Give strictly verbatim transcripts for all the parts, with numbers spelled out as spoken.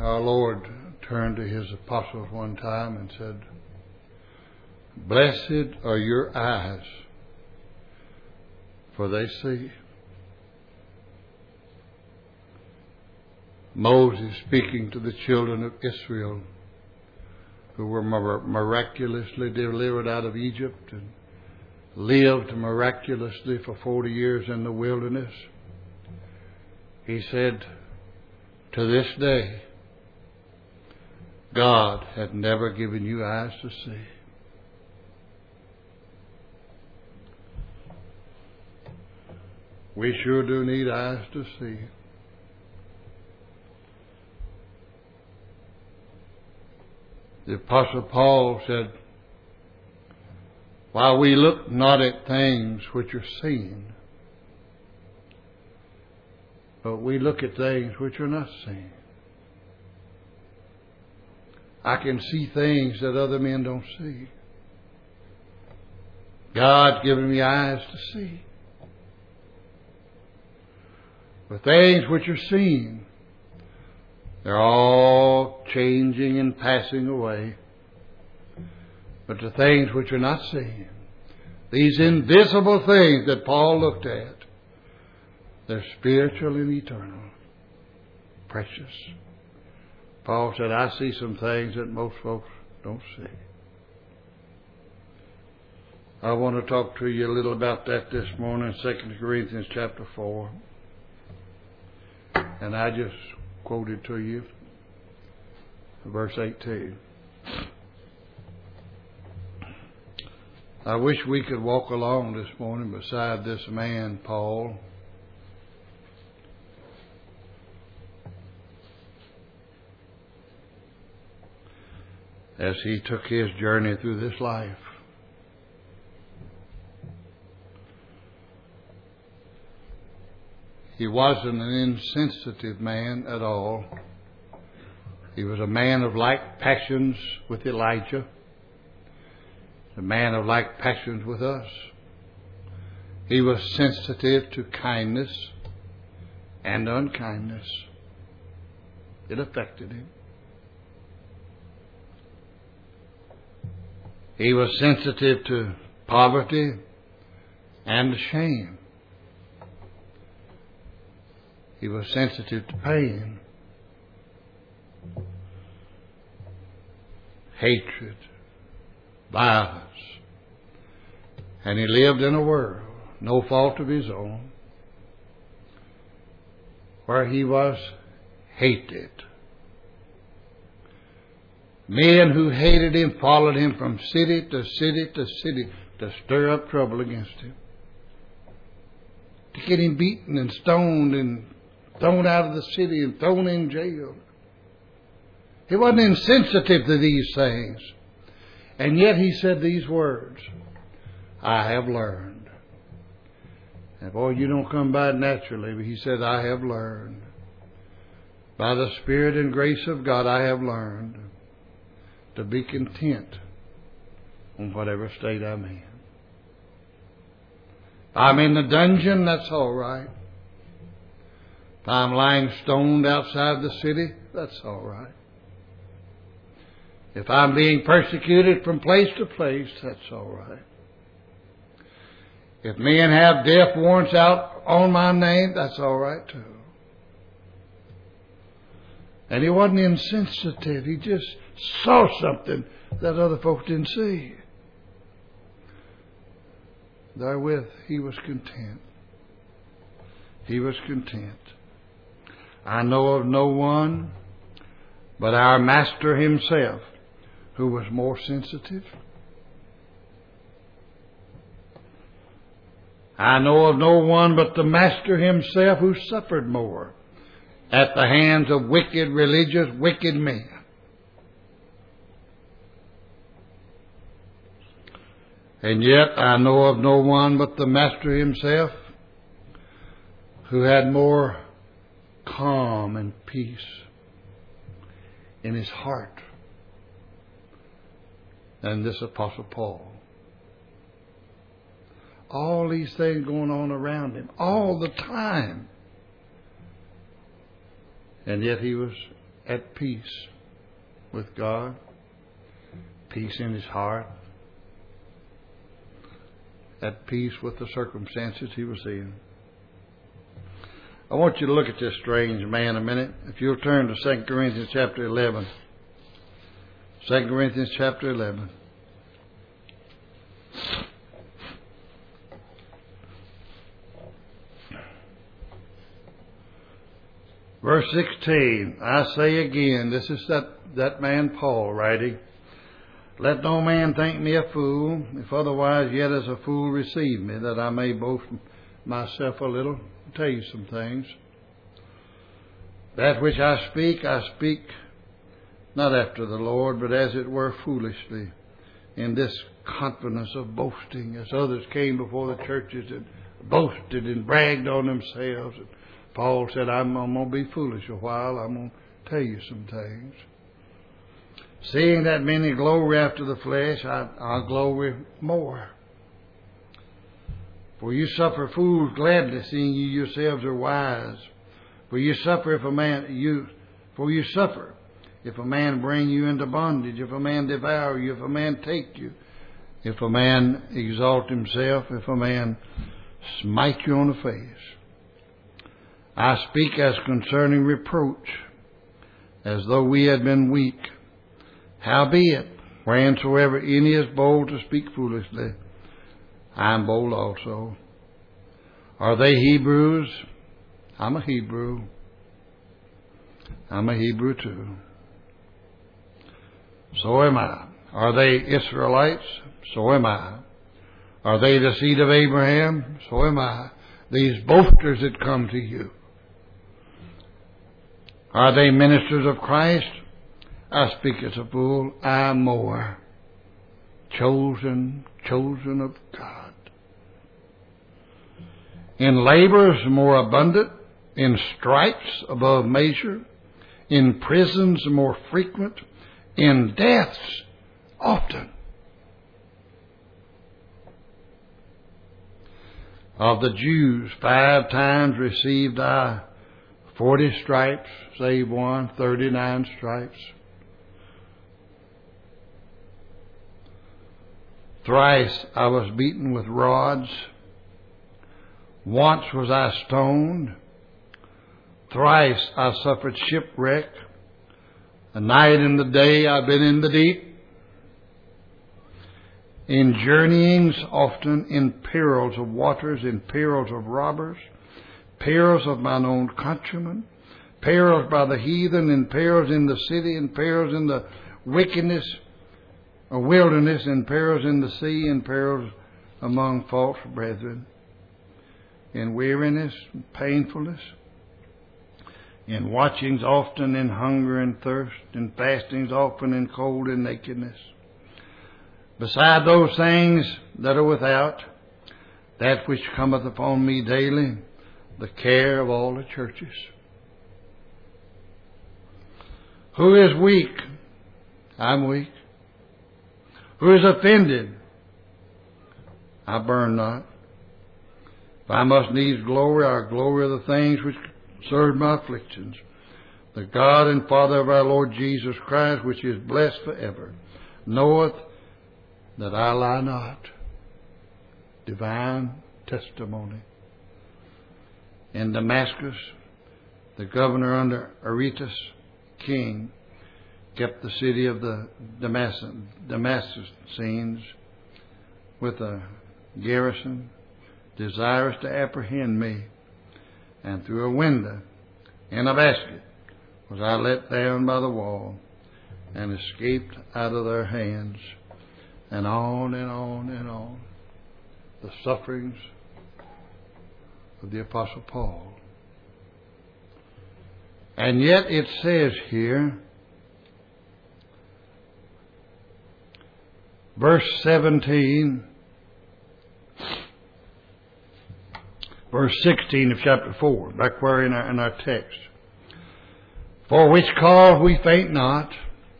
our Lord turned to His apostles one time and said, "Blessed are your eyes, for they see." Moses speaking to the children of Israel who were miraculously delivered out of Egypt and lived miraculously for forty years in the wilderness. He said, to this day, God had never given you eyes to see. We sure do need eyes to see. The Apostle Paul said, while we look not at things which are seen, but we look at things which are not seen. I can see things that other men don't see. God's given me eyes to see. The things which are seen, they're all changing and passing away. But the things which are not seen, these invisible things that Paul looked at, they're spiritual and eternal. Precious. Paul said, I see some things that most folks don't see. I want to talk to you a little about that this morning, Second Corinthians chapter four. And I just quoted to you verse eighteen. I wish we could walk along this morning beside this man, Paul. As he took his journey through this life. He wasn't an insensitive man at all. He was a man of like passions with Elijah. A man of like passions with us. He was sensitive to kindness and unkindness. It affected him. He was sensitive to poverty and shame. He was sensitive to pain, hatred, violence. And he lived in a world, no fault of his own, where he was hated. Men who hated him followed him from city to city to city to stir up trouble against him. To get him beaten and stoned and thrown out of the city and thrown in jail. He wasn't insensitive to these things. And yet he said these words, I have learned. And boy, you don't come by it naturally, but he said, I have learned. By the Spirit and grace of God, I have learned to be content in whatever state I'm in. If I'm in the dungeon, that's all right. If I'm lying stoned outside the city, that's all right. If I'm being persecuted from place to place, that's all right. If men have death warrants out on my name, that's all right too. And he wasn't insensitive. He just saw something that other folks didn't see. Therewith, he was content. He was content. I know of no one but our Master himself who was more sensitive. I know of no one but the Master himself who suffered more at the hands of wicked, religious, wicked men. And yet I know of no one but the Master himself who had more calm and peace in his heart than this Apostle Paul. All these things going on around him all the time. And yet he was at peace with God, peace in his heart, at peace with the circumstances he was in. I want you to look at this strange man a minute. If you'll turn to Second Corinthians chapter eleven. Second Corinthians chapter eleven. Verse sixteen, I say again, this is that, that man Paul writing, let no man think me a fool, if otherwise yet as a fool receive me, that I may boast myself a little. I'll tell you some things. That which I speak, I speak not after the Lord, but as it were foolishly, in this confidence of boasting, as others came before the churches and boasted and bragged on themselves. And Paul said, I'm, I'm going to be foolish a while. I'm going to tell you some things. Seeing that many glory after the flesh, I, I'll glory more. For you suffer fools gladly, seeing you yourselves are wise. For you suffer if a man you for you suffer if a man bring you into bondage, if a man devour you, if a man take you, if a man exalt himself, if a man smite you on the face. I speak as concerning reproach, as though we had been weak. Howbeit, wheresoever any is bold to speak foolishly, I am bold also. Are they Hebrews? I'm a Hebrew. I'm a Hebrew too. So am I. Are they Israelites? So am I. Are they the seed of Abraham? So am I. These boasters that come to you. Are they ministers of Christ? I speak as a fool. I am more. Chosen, chosen of God. In labors more abundant, in stripes above measure, in prisons more frequent, in deaths often. Of the Jews, five times received I forty stripes, save one, thirty-nine stripes. Thrice I was beaten with rods. Once was I stoned. Thrice I suffered shipwreck. The night and the day I've been in the deep. In journeyings often, in perils of waters, in perils of robbers, perils of mine own countrymen, perils by the heathen, in perils in the city, in perils in the wickedness, a wilderness, in perils in the sea, in perils among false brethren, in weariness and painfulness, in watchings often, in hunger and thirst, in fastings often, in cold and nakedness. Beside those things that are without, that which cometh upon me daily, the care of all the churches. Who is weak? I'm weak. Who is offended? I burn not. If I must needs glory, I glory of the things which serve my afflictions. The God and Father of our Lord Jesus Christ, which is blessed forever, knoweth that I lie not. Divine testimony. In Damascus, the governor under Aretas, king, kept the city of the Damascenes with a garrison, desirous to apprehend me. And through a window in a basket was I let down by the wall and escaped out of their hands. And on and on and on. The sufferings of the Apostle Paul. And yet it says here, verse seventeen, verse sixteen of chapter four, back where in our, in our text. For which cause we faint not,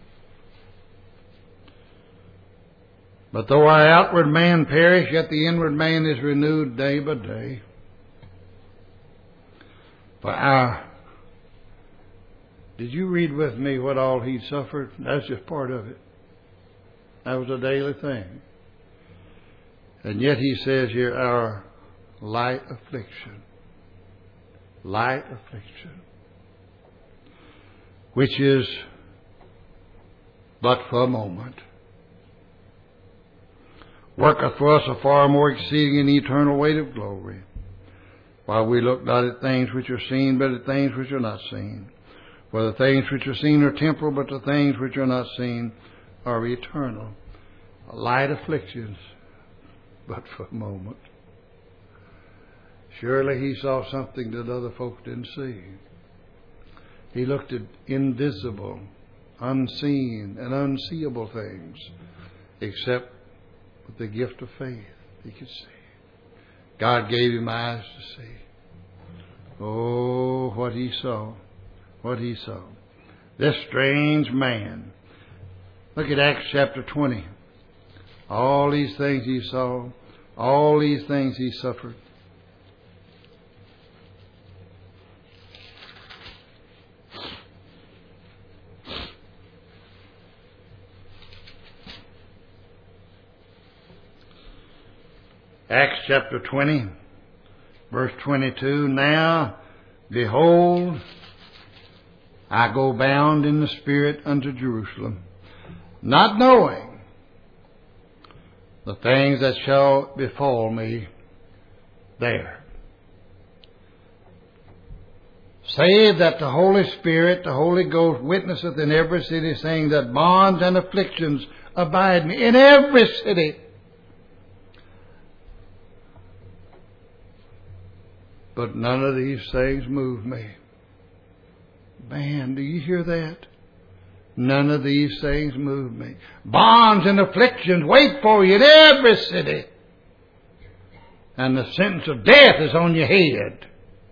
but though our outward man perish, yet the inward man is renewed day by day. For our Did you read with me what all he suffered? That's just part of it. That was a daily thing. And yet he says here, our light affliction. Light affliction. Which is but for a moment. Worketh for us a far more exceeding and eternal weight of glory. While we look not at things which are seen, but at things which are not seen. For the things which are seen are temporal, but the things which are not seen are eternal. Light afflictions, but for a moment. Surely he saw something that other folks didn't see. He looked at invisible, unseen, and unseeable things, except with the gift of faith he could see. God gave him eyes to see. Oh, what he saw. What he saw. This strange man. Look at Acts chapter twenty. All these things he saw. All these things he suffered. Acts chapter twenty, verse twenty-two. Now, behold, I go bound in the Spirit unto Jerusalem, not knowing the things that shall befall me there. Save that the Holy Spirit, the Holy Ghost, witnesseth in every city, saying that bonds and afflictions abide me in every city. But none of these things move me. Man, do you hear that? None of these things move me. Bonds and afflictions wait for you in every city. And the sentence of death is on your head.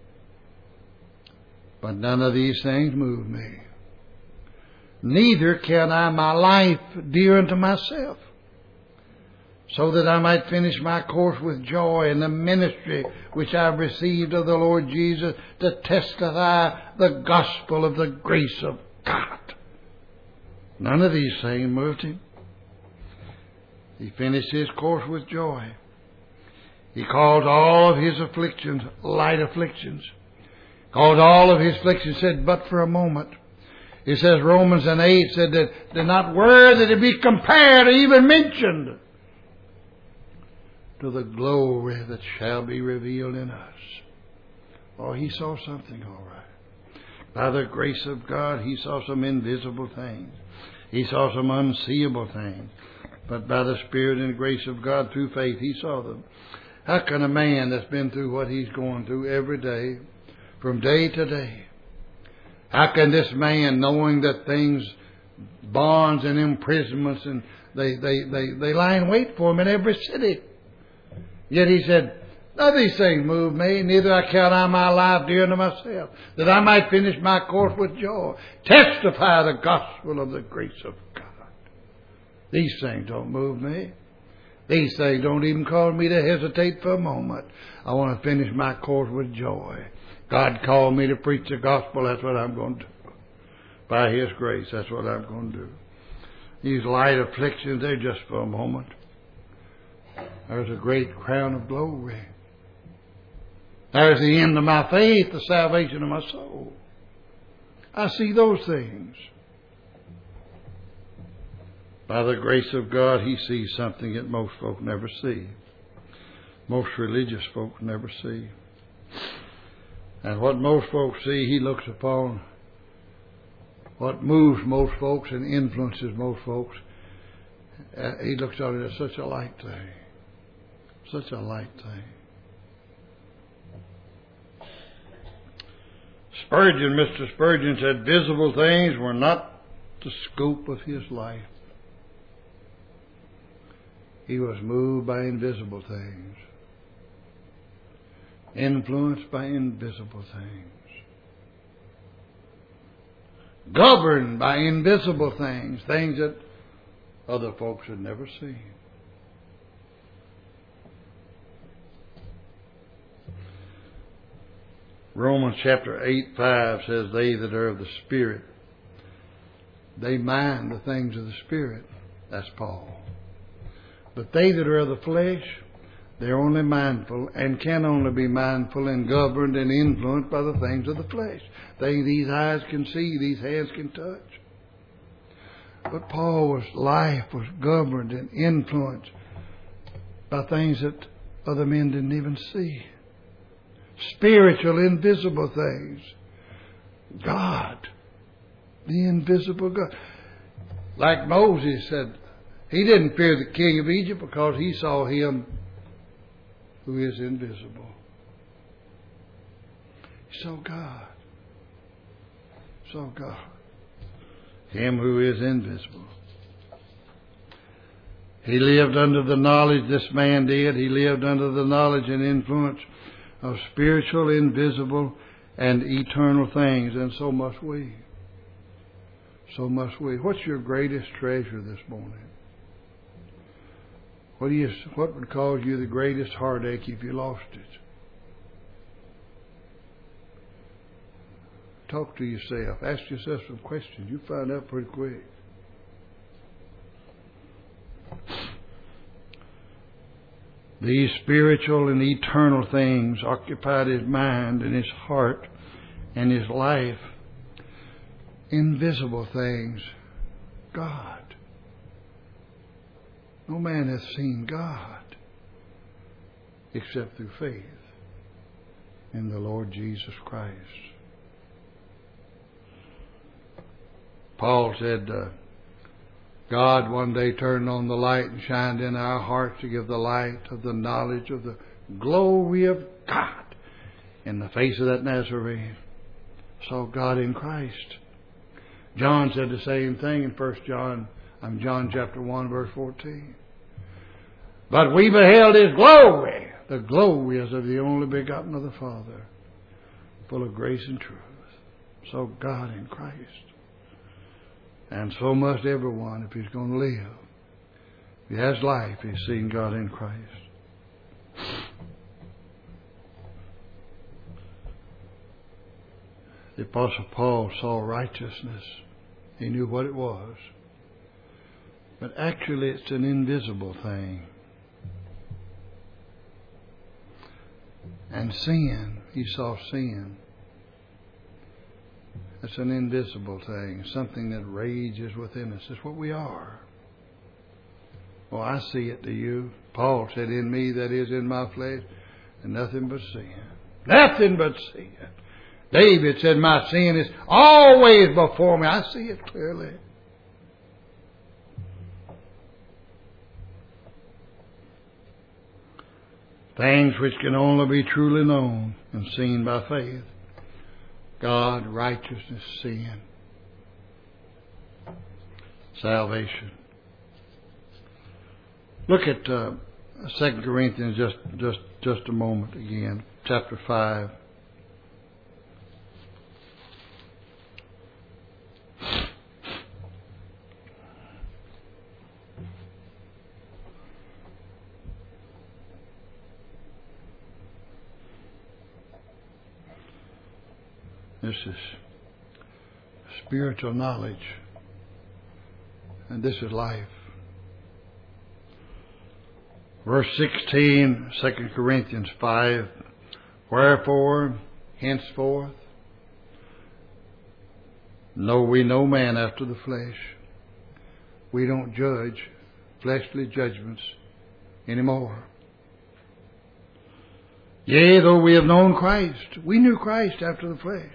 But none of these things move me. Neither can I my life dear unto myself, so that I might finish my course with joy in the ministry which I have received of the Lord Jesus, to testify the gospel of the grace of God. None of these things moved him. He finished his course with joy. He called all of his afflictions light afflictions. Called all of his afflictions, said, but for a moment. He says, Romans and eight said that they're not worthy to be compared or even mentioned to the glory that shall be revealed in us. Oh, he saw something, all right. By the grace of God, he saw some invisible things. He saw some unseeable things. But by the Spirit and grace of God, through faith, he saw them. How can a man that's been through what he's going through every day, from day to day, how can this man, knowing that things, bonds and imprisonments, and they, they, they, they lie in wait for him in every city. Yet he said, none of these things move me, neither I count I my life dear unto myself, that I might finish my course with joy, testify the gospel of the grace of God. These things don't move me. These things don't even cause me to hesitate for a moment. I want to finish my course with joy. God called me to preach the gospel. That's what I'm going to do. By His grace, that's what I'm going to do. These light afflictions, they're just for a moment. There's a great crown of glory. There's the end of my faith, the salvation of my soul. I see those things. By the grace of God, He sees something that most folk never see. Most religious folk never see. And what most folks see, He looks upon. What moves most folks and influences most folks, uh, He looks on it as such a light thing. Such a light thing. Spurgeon, Mister Spurgeon said, visible things were not the scope of his life. He was moved by invisible things. Influenced by invisible things. Governed by invisible things. Things that other folks had never seen. Romans chapter eight, five says, they that are of the Spirit they mind the things of the Spirit. That's Paul. But they that are of the flesh, they're only mindful and can only be mindful and governed and influenced by the things of the flesh. Things these eyes can see, these hands can touch. But Paul's life was governed and influenced by things that other men didn't even see. Spiritual, invisible things. God. The invisible God. Like Moses said, he didn't fear the king of Egypt because he saw him who is invisible. He saw God. Saw God. Him who is invisible. He lived under the knowledge, this man did, he lived under the knowledge and influence of spiritual, invisible, and eternal things, and so must we. So must we. What's your greatest treasure this morning? What do you, what would cause you the greatest heartache if you lost it? Talk to yourself. Ask yourself some questions. You find out pretty quick. These spiritual and eternal things occupied his mind and his heart and his life. Invisible things. God. No man hath seen God except through faith in the Lord Jesus Christ. Paul said, uh, God one day turned on the light and shined in our hearts to give the light of the knowledge of the glory of God in the face of that Nazarene. Saw God in Christ. John said the same thing in First John, I'm John chapter one, verse fourteen. But we beheld His glory. The glory is of the only begotten of the Father, full of grace and truth. Saw God in Christ. And so must everyone if he's going to live. If he has life, he's seen God in Christ. The Apostle Paul saw righteousness. He knew what it was. But actually it's an invisible thing. And sin, he saw sin. It's an invisible thing, something that rages within us. It's what we are. Well, I see it to you. Paul said, in me, that is in my flesh, and nothing but sin. Nothing but sin. David said, my sin is always before me. I see it clearly. Things which can only be truly known and seen by faith. God, righteousness, sin, salvation. Look at uh, Second Corinthians just, just, just a moment again, chapter five. This is spiritual knowledge. And this is life. Verse sixteen, Second Corinthians five. Wherefore, henceforth, know we no man after the flesh. We don't judge fleshly judgments anymore. Yea, though we have known Christ, we knew Christ after the flesh.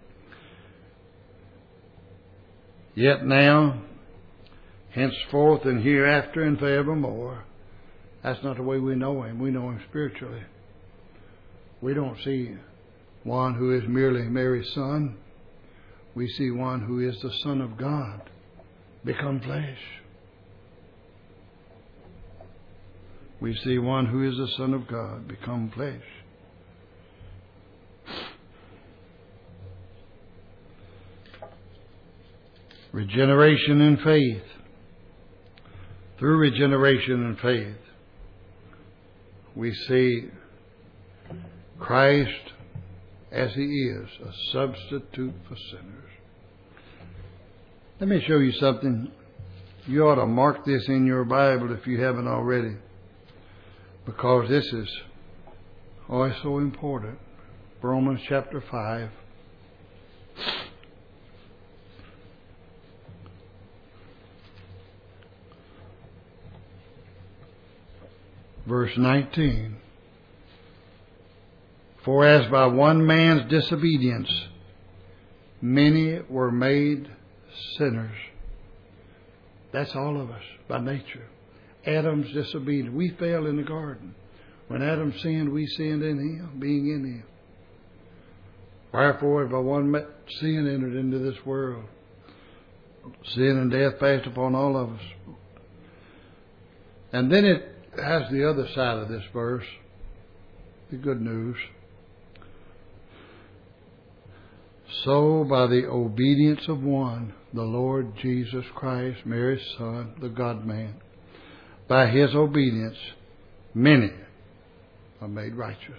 Yet now, henceforth and hereafter and forevermore, that's not the way we know Him. We know Him spiritually. We don't see one who is merely Mary's son. We see one who is the Son of God become flesh. We see one who is the Son of God become flesh. Regeneration in faith. Through regeneration in faith, we see Christ as He is, a substitute for sinners. Let me show you something. You ought to mark this in your Bible if you haven't already, because this is, oh, it's so important. Romans chapter five. Verse nineteen. For as by one man's disobedience many were made sinners. That's all of us by nature. Adam's disobedience. We fell in the garden. When Adam sinned, we sinned in him, being in him. Wherefore, by one sin entered into this world, sin and death passed upon all of us. And then it has the other side of this verse, the good news. So by the obedience of one, the Lord Jesus Christ, Mary's Son, the God-man, by His obedience, many are made righteous.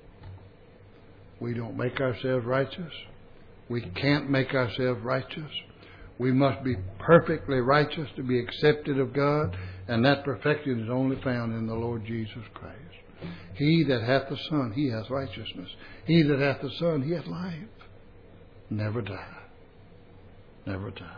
We don't make ourselves righteous. We can't make ourselves righteous. We must be perfectly righteous to be accepted of God, and that perfection is only found in the Lord Jesus Christ. He that hath the Son, he hath righteousness. He that hath the Son, he hath life. Never die. Never die.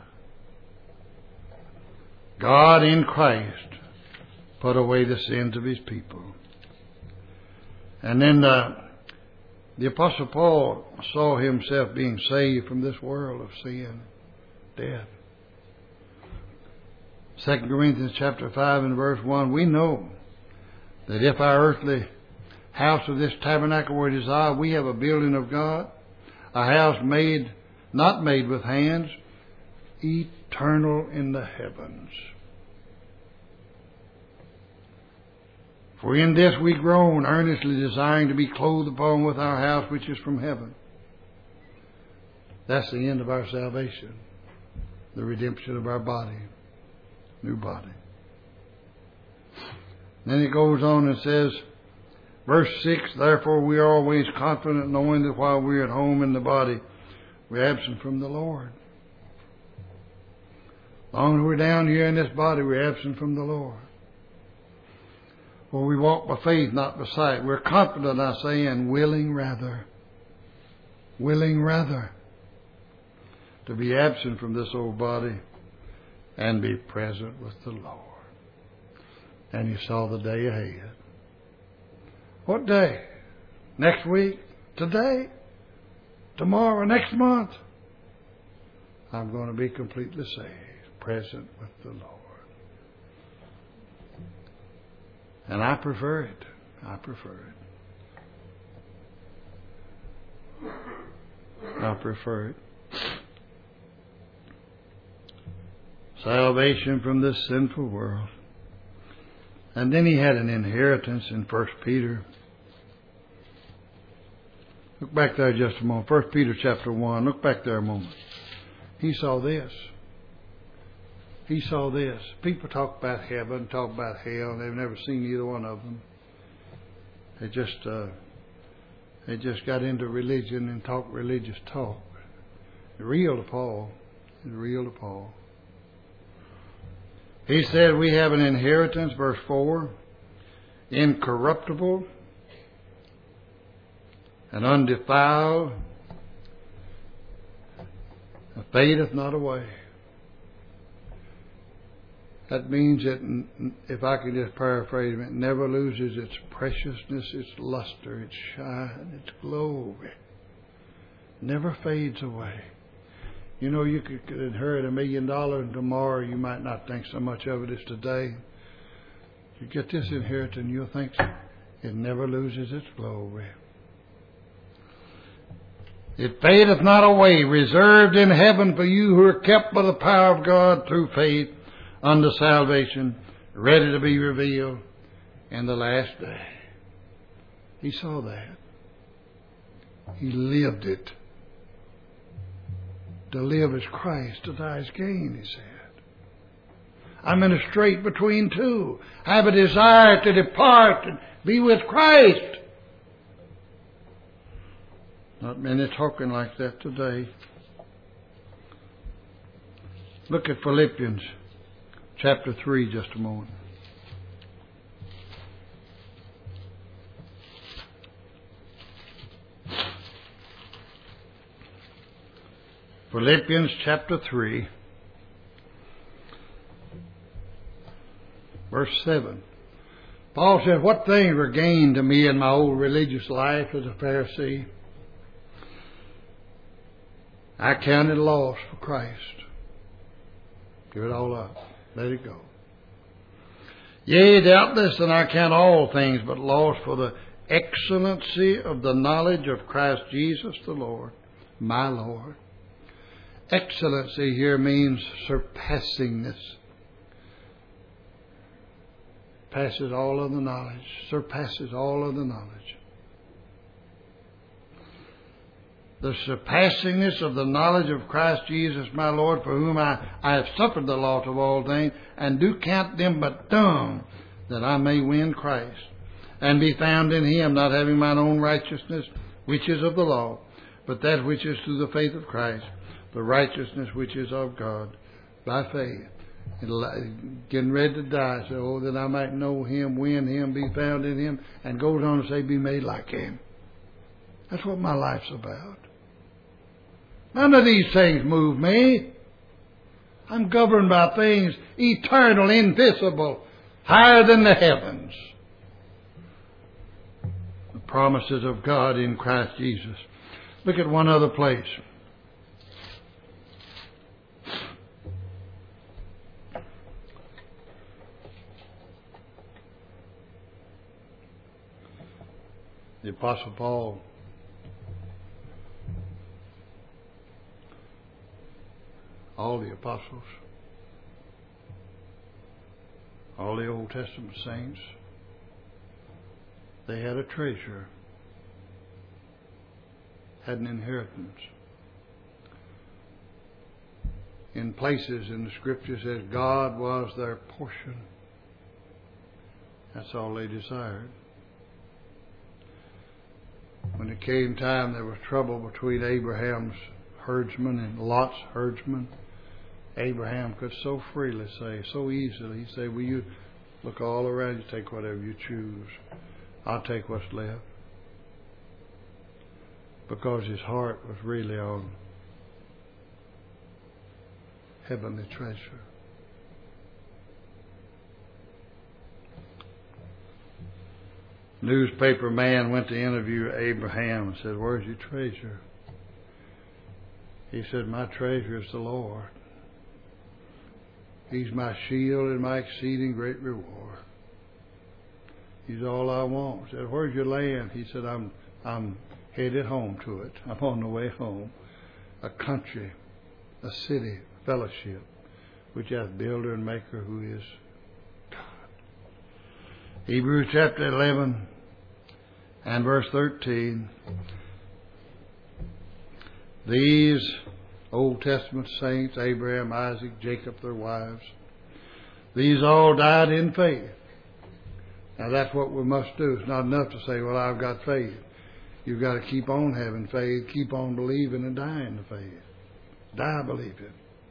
God in Christ put away the sins of His people. And then uh, the Apostle Paul saw himself being saved from this world of sin, death. Second Corinthians chapter five and verse one, we know that if our earthly house of this tabernacle were dissolved, we have a building of God, a house made, not made with hands, eternal in the heavens. For in this we groan, earnestly desiring to be clothed upon with our house which is from heaven. That's the end of our salvation. The redemption of our body. New body. Then it goes on and says, verse six, therefore we are always confident, knowing that while we are at home in the body, we're absent from the Lord. As long as we're down here in this body, we're absent from the Lord. For we walk by faith, not by sight. We're confident, I say, and willing rather, willing rather to be absent from this old body and be present with the Lord. And you saw the day ahead. What day? Next week? Today? Tomorrow? Next month? I'm going to be completely saved, present with the Lord. And I prefer it. I prefer it. I prefer it. Salvation from this sinful world. And then he had an inheritance in First Peter. Look back there just a moment. First Peter chapter one. Look back there a moment. He saw this. He saw this. People talk about heaven, talk about hell. They've never seen either one of them. They just uh, they just got into religion and talk religious talk. It's real to Paul. It's real to Paul. He said we have an inheritance, verse four, incorruptible and undefiled, that fadeth not away. That means that, if I can just paraphrase it, never loses its preciousness, its luster, its shine, its glory. Never fades away. You know, you could, could inherit a million dollars and tomorrow you might not think so much of it as today. You get this inheritance and you'll think it never loses its glory. It fadeth not away, reserved in heaven for you who are kept by the power of God through faith unto salvation, ready to be revealed in the last day. He saw that. He lived it. To live as Christ, to die as gain, he said. I'm in a strait between two. I have a desire to depart and be with Christ. Not many talking like that today. Look at Philippians chapter three just a moment. Philippians chapter three, verse seven. Paul said, what things were gained to me in my old religious life as a Pharisee? I counted loss for Christ. Give it all up. Let it go. Yea, doubtless, and I count all things but loss for the excellency of the knowledge of Christ Jesus the Lord, my Lord. Excellency here means surpassingness. Passes all of the knowledge. Surpasses all of the knowledge. The surpassingness of the knowledge of Christ Jesus my Lord, for whom I, I have suffered the loss of all things, and do count them but dung, that I may win Christ, and be found in Him, not having mine own righteousness, which is of the law, but that which is through the faith of Christ, the righteousness which is of God, by faith. Getting ready to die, so oh, that I might know Him, win Him, be found in Him, and goes on to say, be made like Him. That's what my life's about. None of these things move me. I'm governed by things eternal, invisible, higher than the heavens. The promises of God in Christ Jesus. Look at one other place. The Apostle Paul all the apostles, all the Old Testament saints, they had a treasure, had an inheritance. In places in the Scripture says God was their portion. That's all they desired. When it came time, there was trouble between Abraham's herdsmen and Lot's herdsmen. Abraham could so freely say, so easily say, will you look all around you, take whatever you choose. I'll take what's left. Because his heart was really on heavenly treasure. Newspaper man went to interview Abraham and said, where's your treasure? He said, my treasure is the Lord. He's my shield and my exceeding great reward. He's all I want. He said, where's your land? He said, I'm I'm headed home to it. I'm on the way home. A country, a city, fellowship, which hath builder and maker who is God. Hebrews chapter eleven and verse thirteen. These Old Testament saints, Abraham, Isaac, Jacob, their wives, these all died in faith. Now that's what we must do. It's not enough to say, well, I've got faith. You've got to keep on having faith, keep on believing and die in the faith. Die believing.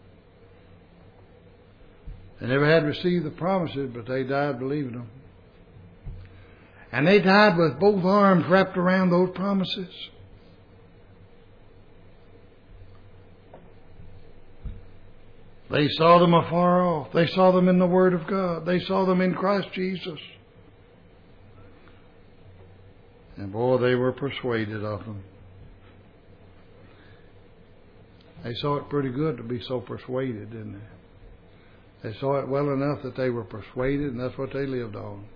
They never had received the promises, but they died believing them. And they died with both arms wrapped around those promises. They saw them afar off. They saw them in the Word of God. They saw them in Christ Jesus. And boy, they were persuaded of them. They saw it pretty good to be so persuaded, didn't they? They saw it well enough that they were persuaded, and that's what they lived on.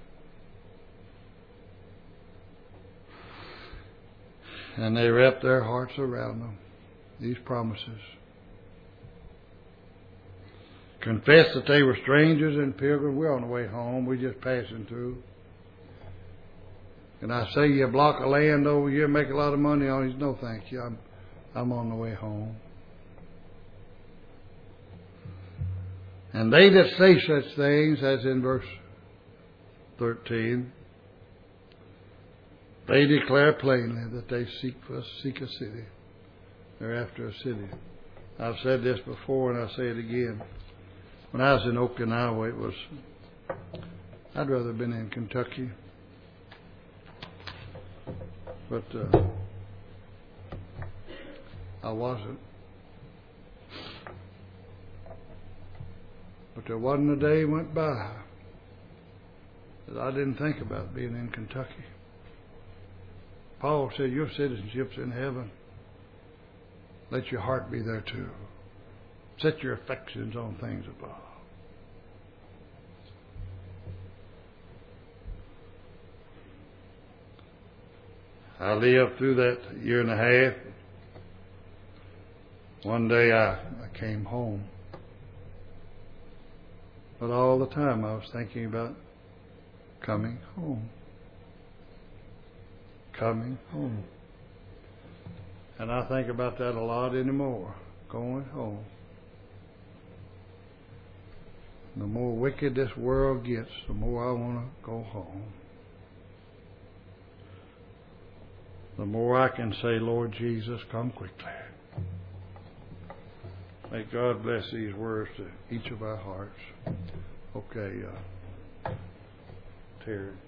And they wrapped their hearts around them, these promises. Confessed that they were strangers and pilgrims. We're on the way home. We're just passing through. And I say, you block of land over here, make a lot of money on it. He said, no, thank you. I'm, I'm on the way home. And they that say such things, as in verse thirteen, they declare plainly that they seek for, seek a city. They're after a city. I've said this before and I'll say it again. When I was in Okinawa, it was, I'd rather have been in Kentucky. But uh, I wasn't. But there wasn't a day went by that I didn't think about being in Kentucky. Paul said, your citizenship's in heaven. Let your heart be there too. Set your affections on things above. I lived through that year and a half. One day I, I came home. But all the time I was thinking about coming home. Coming home. And I think about that a lot anymore. Going home. The more wicked this world gets, the more I want to go home. The more I can say, Lord Jesus, come quickly. May God bless these words to each of our hearts. Okay, uh, Terry.